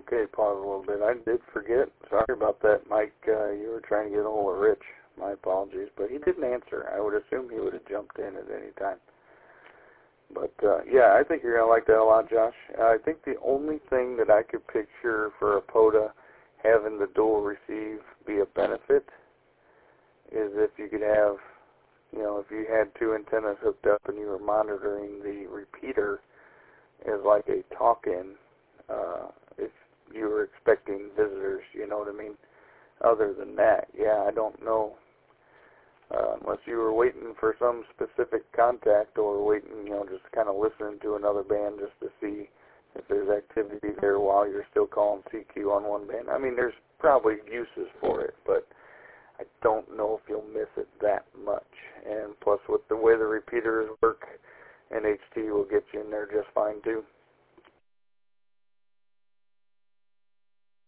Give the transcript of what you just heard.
Okay, pause a little bit. I did forget. Sorry about that, Mike. You were trying to get a hold of Rich. My apologies. But he didn't answer. I would assume he would have jumped in at any time. But, yeah, I think you're going to like that a lot, Josh. I think the only thing that I could picture for a POTA having the dual receive be a benefit is if you could have, you know, if you had two antennas hooked up and you were monitoring the repeater as like a talk-in, if you were expecting visitors, you know what I mean? Other than that, yeah, I don't know. Unless you were waiting for some specific contact or waiting, you know, just kind of listening to another band just to see if there's activity there while you're still calling CQ on one band. I mean, there's probably uses for it, but I don't know if you'll miss it that much. And plus, with the way the repeaters work, NHT will get you in there just fine, too.